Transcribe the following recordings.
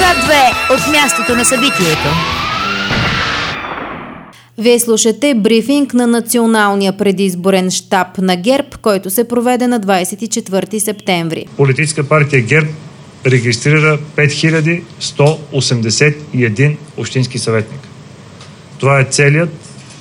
Свят 2 от мястото на събитието. Вие слушате брифинг на Националния предизборен щаб на ГЕРБ, който се проведе на 24 септември. Политическа партия ГЕРБ регистрира 5181 общински съветник. Това е целият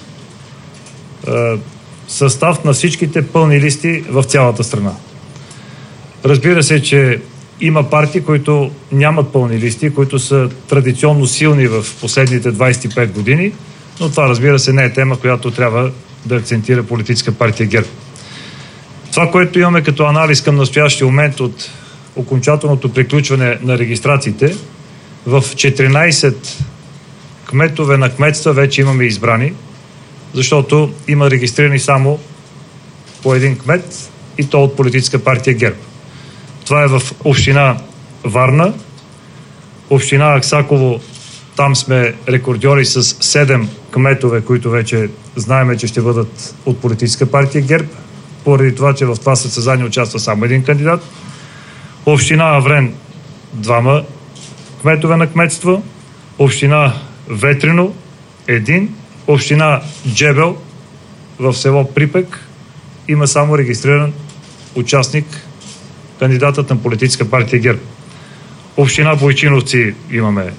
състав на всичките пълни листи в цялата страна. Разбира се, че има партии, които нямат пълни листи, които са традиционно силни в последните 25 години, но това, разбира се, не е тема, която трябва да акцентира Политическа партия ГЕРБ. Това, което имаме като анализ към настоящия момент от окончателното приключване на регистрациите, в 14 кметове на кметства вече имаме избрани, защото има регистрирани само по един кмет и то от Политическа партия ГЕРБ. Това е в община Варна, община Аксаково, там сме рекордьори с 7 кметове, които вече знаем, че ще бъдат от Политическа партия ГЕРБ, поради това, че в това състезание участва само един кандидат. Община Аврен, 2 кметове на кметство, община Ветрино, 1, община Джебел в село Припек има само регистриран участник, кандидатът на Политическа партия ГЕРБ. Община Бойчиновци имаме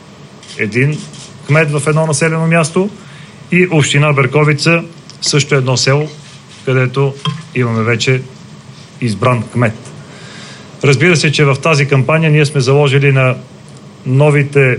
1 кмет в едно населено място и община Берковица също едно село, където имаме вече избран кмет. Разбира се, че в тази кампания ние сме заложили на новите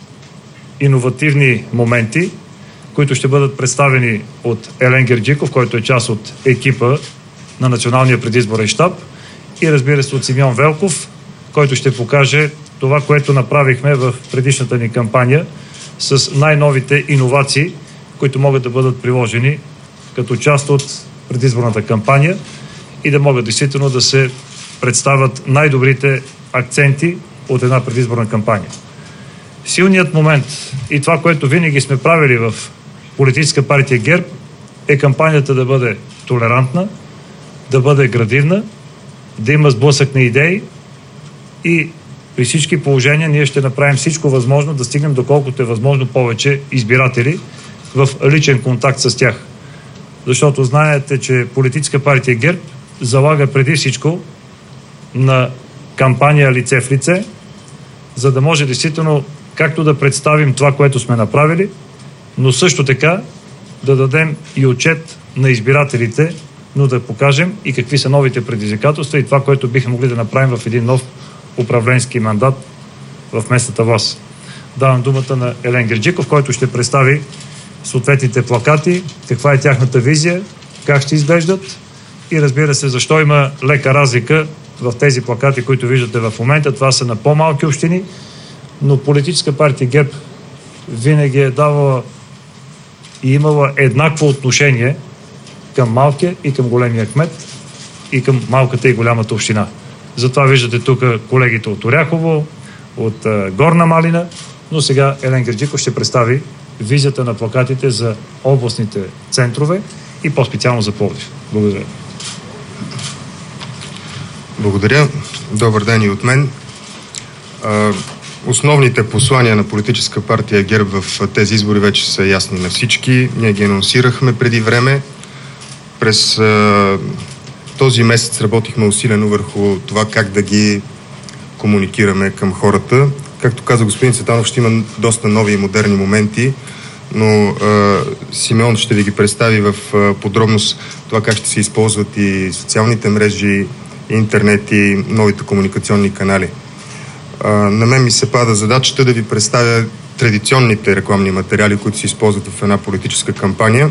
иновативни моменти, които ще бъдат представени от Елен Герджиков, който е част от екипа на Националния предизборен щаб, и разбира се от Симеон Велков, който ще покаже това, което направихме в предишната ни кампания с най-новите иновации, които могат да бъдат приложени като част от предизборната кампания и да могат действително да се представят най-добрите акценти от една предизборна кампания. Силният момент и това, което винаги сме правили в Политическа партия ГЕРБ, е кампанията да бъде толерантна, да бъде градивна, да има сблъсък на идеи и при всички положения ние ще направим всичко възможно да стигнем доколкото е възможно повече избиратели в личен контакт с тях. Защото знаете, че Политическа партия ГЕРБ залага преди всичко на кампания лице в лице, за да може действително както да представим това, което сме направили, но също така да дадем и отчет на избирателите, но да покажем и какви са новите предизвикателства и това, което бихме могли да направим в един нов управленски мандат в местната власт. Давам думата на Елен Герджиков, който ще представи съответните плакати, каква е тяхната визия, как ще изглеждат и разбира се, защо има лека разлика в тези плакати, които виждате в момента. Това са на по-малки общини, но Политическа партия ГЕРБ винаги е давала и имала еднакво отношение към малкия и към големия кмет и към малката и голямата община. Затова виждате тук колегите от Оряхово, от Горна Малина, но сега Елен Герджиков ще представи визията на плакатите за областните центрове и по-специално за Пловдив. Благодаря. Благодаря. Добър ден и от мен. Основните послания на Политическа партия ГЕРБ в тези избори вече са ясни на всички. Ние ги анонсирахме преди време. През този месец работихме усилено върху това как да ги комуникираме към хората. Както каза господин Цветанов, ще има доста нови и модерни моменти, но Симеон ще ви ги представи в подробност това как ще се използват и социалните мрежи, интернет и новите комуникационни канали. На мен ми се пада задачата да ви представя традиционните рекламни материали, които се използват в една политическа кампания.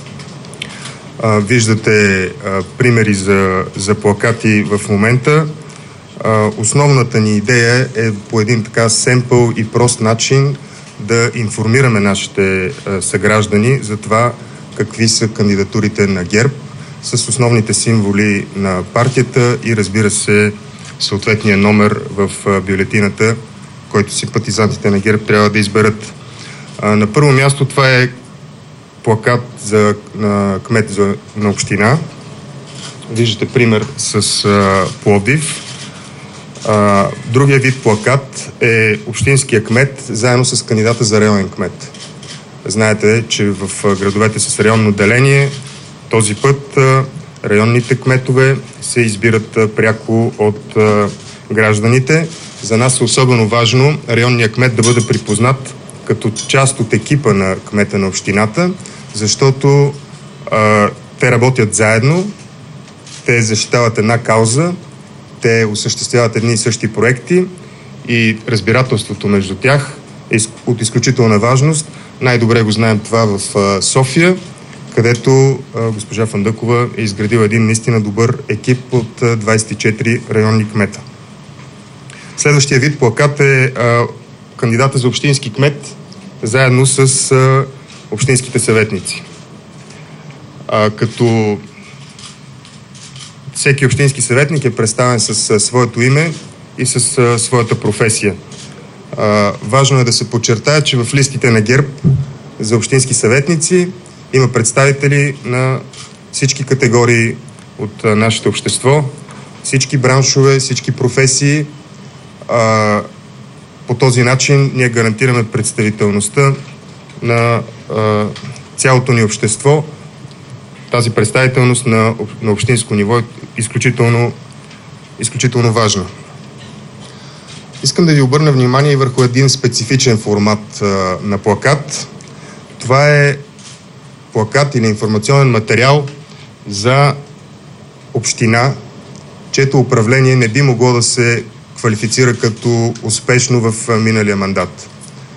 Виждате примери за плакати в момента. Основната ни идея е по един така семпъл и прост начин да информираме нашите съграждани за това какви са кандидатурите на ГЕРБ с основните символи на партията и разбира се съответния номер в бюлетината, който симпатизантите на ГЕРБ трябва да изберат. На първо място това е плакат за кмет на община. Виждате пример с Пловдив. Другия вид плакат е общинския кмет заедно с кандидата за районен кмет. Знаете, че в градовете с районно деление този път районните кметове се избират пряко от гражданите. За нас е особено важно районният кмет да бъде припознат като част от екипа на кмета на общината, защото те работят заедно, те защитават една кауза, те осъществяват едни и същи проекти и разбирателството между тях е от изключителна важност. Най-добре го знаем това в София, където госпожа Фандъкова е изградила един наистина добър екип от 24 районни кмета. Следващия вид плакат е кандидата за общински кмет заедно с общинските съветници. Като всеки общински съветник е представен с своето име и с своята професия. Важно е да се подчертая, че в листите на ГЕРБ за общински съветници има представители на всички категории от нашето общество, всички браншове, всички професии. По този начин ние гарантираме представителността на цялото ни общество. Тази представителност на общинско ниво е изключително важна. Искам да ви обърна внимание и върху един специфичен формат на плакат. Това е плакат или информационен материал за община, чието управление не би могло да се квалифицира като успешно в миналия мандат.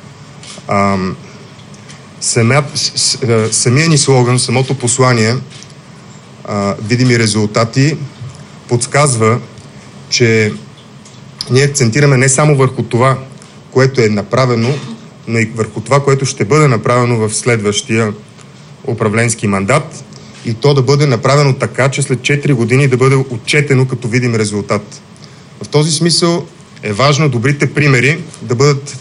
Самия ни слоган, самото послание, видими резултати, подсказва, че ние акцентираме не само върху това, което е направено, но и върху това, което ще бъде направено в следващия управленски мандат и то да бъде направено така, че след 4 години да бъде отчетено като видим резултат. В този смисъл е важно добрите примери да бъдат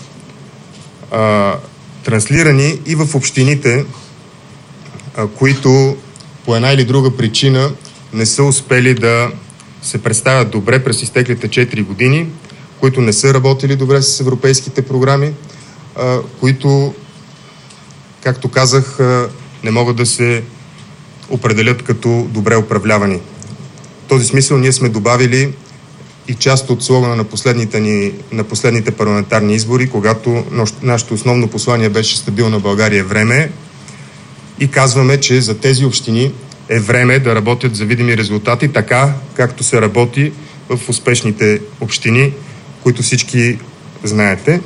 транслирани и в общините, които по една или друга причина не са успели да се представят добре през изтеклите 4 години, които не са работили добре с европейските програми, които, както казах, не могат да се определят като добре управлявани. В този смисъл ние сме добавили и част от слогана на последните парламентарни избори, когато нашето основно послание беше стабилна България време, и казваме, че за тези общини е време да работят за видими резултати, така както се работи в успешните общини, които всички знаете.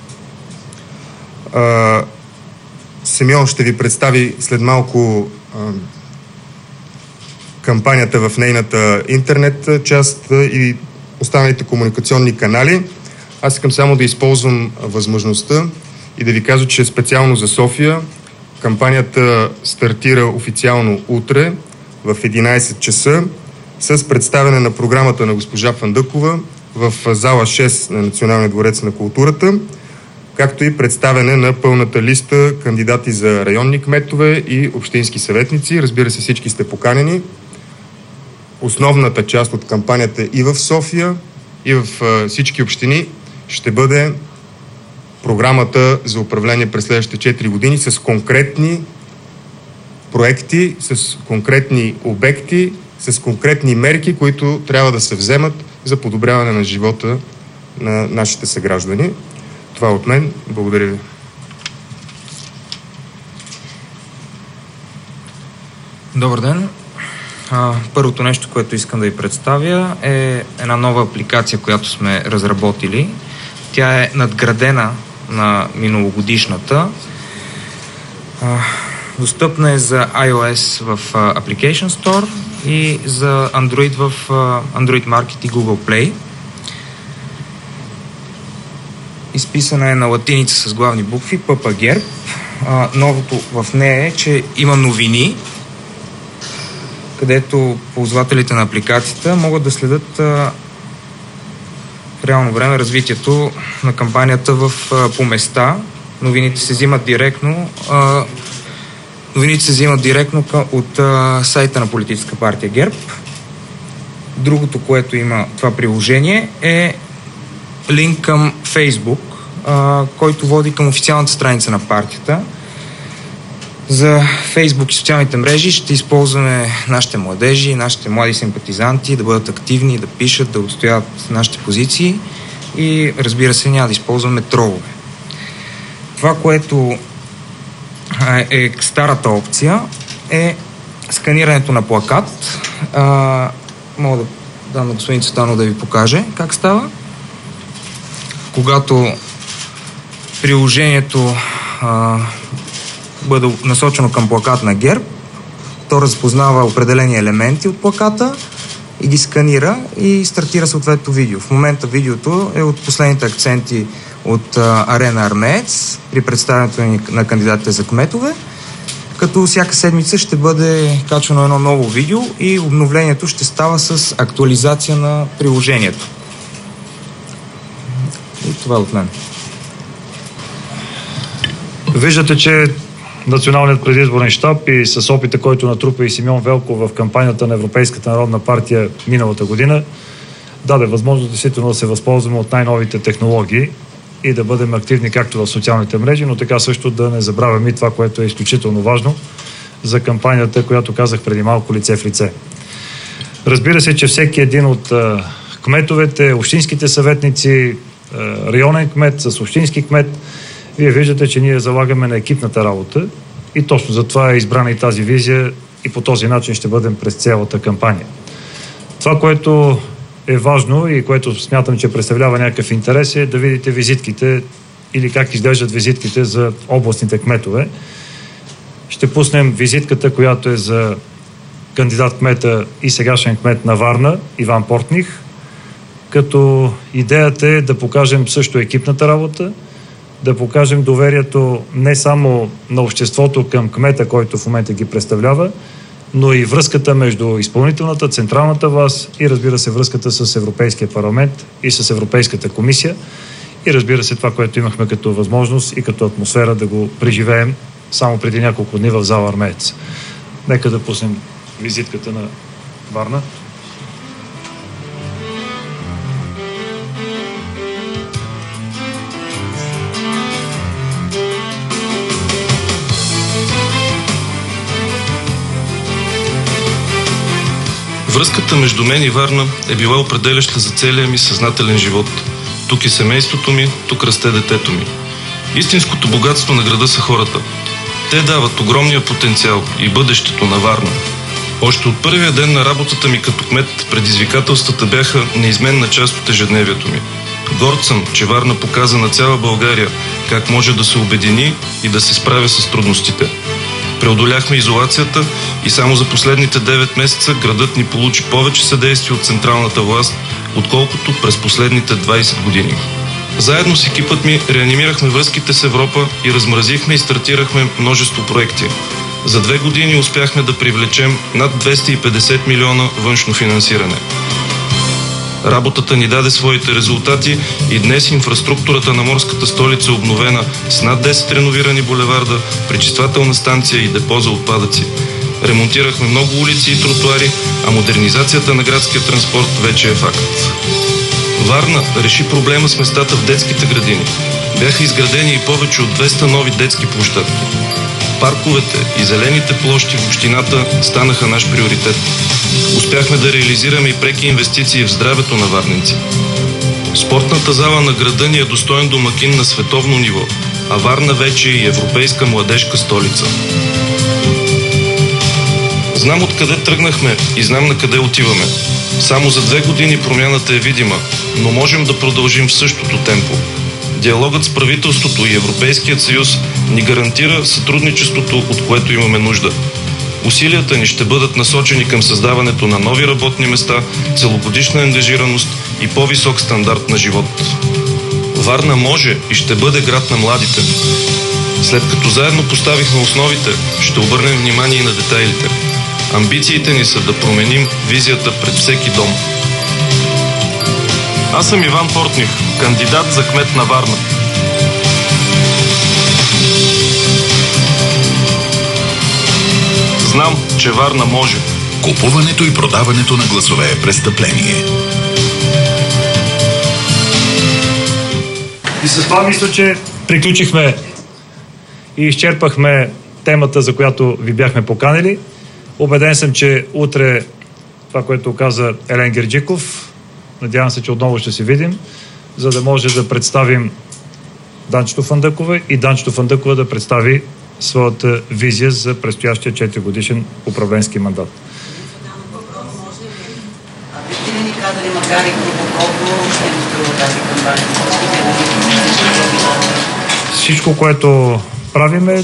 Симеон ще ви представи след малко кампанията в нейната интернет част и останалите комуникационни канали. Аз искам само да използвам възможността и да ви кажа, че специално за София кампанията стартира официално утре в 11 часа с представяне на програмата на госпожа Фандъкова в зала 6 на Националния дворец на културата, както и представяне на пълната листа кандидати за районни кметове и общински съветници. Разбира се, всички сте поканени. Основната част от кампанията и в София, и в всички общини ще бъде програмата за управление през следващите 4 години с конкретни проекти, с конкретни обекти, с конкретни мерки, които трябва да се вземат за подобряване на живота на нашите съграждани. Това от мен. Благодаря ви. Добър ден. Първото нещо, което искам да ви представя, е една нова апликация, която сме разработили. Тя е надградена на миналогодишната. Достъпна е за iOS в Application Store и за Android в Android Market и Google Play. Изписана е на латиница с главни букви ПП ГЕРБ. Новото в нея е, че има новини, където ползвателите на апликацията могат да следят в реално време развитието на кампанията по места. Новините се взимат директно от сайта на политическа партия ГЕРБ. Другото, което има това приложение, е линк към Фейсбук, който води към официалната страница на партията. За Фейсбук и социалните мрежи ще използваме нашите младежи, нашите млади симпатизанти да бъдат активни, да пишат, да отстояват нашите позиции и, разбира се, няма да използваме тролове. Това, което е старата опция, е сканирането на плакат. Мога да дам на господин Цветанов да ви покаже как става. Когато приложението бъде насочено към плакат на ГЕРБ, то разпознава определени елементи от плаката и ги сканира и стартира съответно видео. В момента видеото е от последните акценти от Арена Армеец при представянето на кандидатите за кметове, като всяка седмица ще бъде качвано едно ново видео и обновлението ще става с актуализация на приложението. И това от мен. Виждате, че Националният предизборен щаб и с опита, който натрупа и Симеон Велков в кампанията на Европейската народна партия миналата година, даде възможност действително да се възползваме от най-новите технологии и да бъдем активни както в социалните мрежи, но така също да не забравяме и това, което е изключително важно за кампанията, която казах преди малко, лице в лице. Разбира се, че всеки един от кметовете, общинските съветници, районен кмет с общински кмет, вие виждате, че ние залагаме на екипната работа и точно за това е избрана и тази визия и по този начин ще бъдем през цялата кампания. Това, което е важно и което смятам, че представлява някакъв интерес, е да видите визитките или как изглеждат визитките за областните кметове. Ще пуснем визитката, която е за кандидат кмета и сегашен кмет на Варна, Иван Портних, като идеята е да покажем също екипната работа, да покажем доверието не само на обществото към кмета, който в момента ги представлява, но и връзката между изпълнителната, централната власт и, разбира се, връзката с Европейския парламент и с Европейската комисия. И, разбира се, това, което имахме като възможност и като атмосфера да го преживеем само преди няколко дни в зала Армеец. Нека да пуснем визитката на Варна. Връзката между мен и Варна е била определяща за целия ми съзнателен живот. Тук е семейството ми, тук расте детето ми. Истинското богатство на града са хората. Те дават огромния потенциал и бъдещето на Варна. Още от първия ден на работата ми като кмет, предизвикателствата бяха неизменна част от ежедневието ми. Горд съм, че Варна показа на цяла България как може да се обедини и да се справя с трудностите. Преодоляхме изолацията и само за последните 9 месеца градът ни получи повече съдействие от централната власт, отколкото през последните 20 години. Заедно с екипът ми реанимирахме връзките с Европа и размразихме и стартирахме множество проекти. За 2 години успяхме да привлечем над 250 милиона външно финансиране. Работата ни даде своите резултати и днес инфраструктурата на морската столица е обновена с над 10 реновирани булеварда, пречиствателна станция и депо за отпадъци. Ремонтирахме много улици и тротуари, а модернизацията на градския транспорт вече е факт. Варна реши проблема с местата в детските градини. Бяха изградени и повече от 200 нови детски площадки. Парковете и зелените площи в общината станаха наш приоритет. Успяхме да реализираме и преки инвестиции в здравето на варненци. Спортната зала на града ни е достоен домакин на световно ниво, а Варна вече е и европейска младежка столица. Знам откъде тръгнахме и знам на къде отиваме. Само за 2 години промяната е видима, но можем да продължим в същото темпо. Диалогът с правителството и Европейският съюз ни гарантира сътрудничеството, от което имаме нужда. Усилията ни ще бъдат насочени към създаването на нови работни места, целогодишна ангажираност и по-висок стандарт на живот. Варна може и ще бъде град на младите. След като заедно поставихме основите, ще обърнем внимание и на детайлите. Амбициите ни са да променим визията пред всеки дом. Аз съм Иван Портних, кандидат за кмет на Варна. Знам, че Варна може. Купуването и продаването на гласове е престъпление. И с това мисля, че приключихме и изчерпахме темата, за която ви бяхме поканили. Убеден съм, че утре това, което каза Елен Герджиков, надявам се, че отново ще се видим, за да може да представим Данчето Фандъкова и Данчето Фандъкова да представи своята визия за предстоящия 4-годишен управленски мандат. Бихте ли ни казали, макар и колко ще ви струва тази кампания? Всичко, което правиме,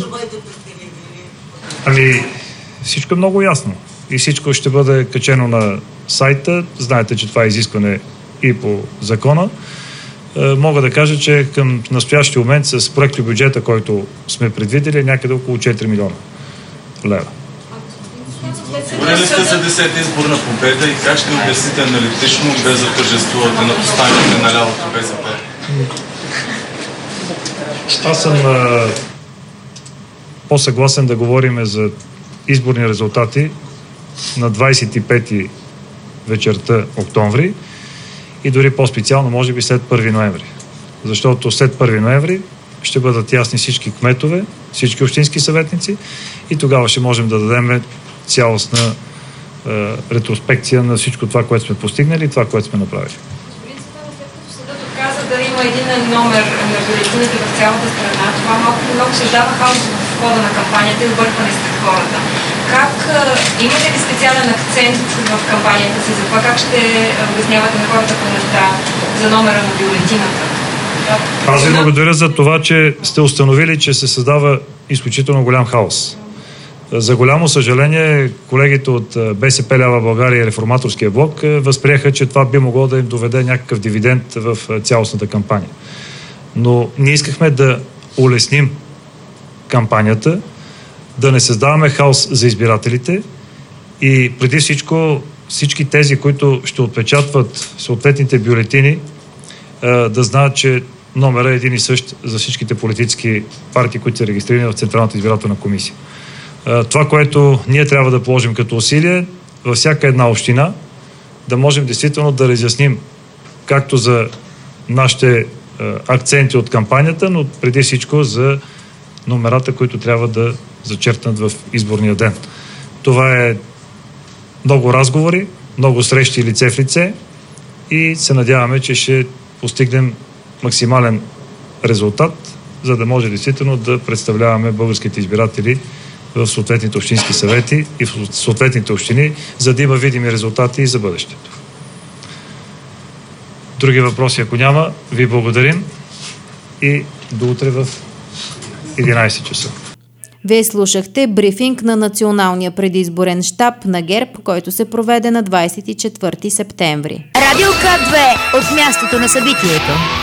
всичко е много ясно. И всичко ще бъде качено на сайта. Знаете, че това е изискване и по закона. Мога да кажа, че към настоящия момент с проектобюджета, който сме предвидели, някъде около 4 милиона лева. Сигурен ли сте за 10-та изборна победа и как ще обясните аналитично, без да тържествувате на останалите на лявото БСП? Аз съм по-съгласен да говорим за изборни резултати на 25 вечерта октомври и дори по-специално, може би след 1 ноември. Защото след 1 ноември ще бъдат ясни всички кметове, всички общински съветници и тогава ще можем да дадем цялостна ретроспекция на всичко това, което сме постигнали и това, което сме направили. Съдът отказа да има един номер на бюлетините в цялата страна. Това много създава хаос в хода на кампанията и объркване сред хората. Имате ли специален акцент в кампанията си за това как ще обяснявате на хората по места за номера на бюлетината? Аз ви благодаря за това, че сте установили, че се създава изключително голям хаос. За голямо съжаление, колегите от БСП Лява България и Реформаторския блок възприеха, че това би могло да им доведе някакъв дивиденд в цялостната кампания. Но ние искахме да улесним кампанията, да не създаваме хаос за избирателите и преди всички тези, които ще отпечатват съответните бюлетини, да знаят, че номера е един и същ за всичките политически партии, които са регистрирани в Централната избирателна комисия. Това, което ние трябва да положим като усилие, във всяка една община, да можем действително да разясним както за нашите акценти от кампанията, но преди всичко за номерата, които трябва да зачертнат в изборния ден. Това е много разговори, много срещи лице в лице и се надяваме, че ще постигнем максимален резултат, за да може действително да представляваме българските избиратели в съответните общински съвети и в съответните общини, за да има видими резултати и за бъдещето. Други въпроси, ако няма, ви благодарим и до утре в 11 часа. Вие слушахте брифинг на Националния предизборен щаб на ГЕРБ, който се проведе на 24 септември. Радио К2 от мястото на събитието.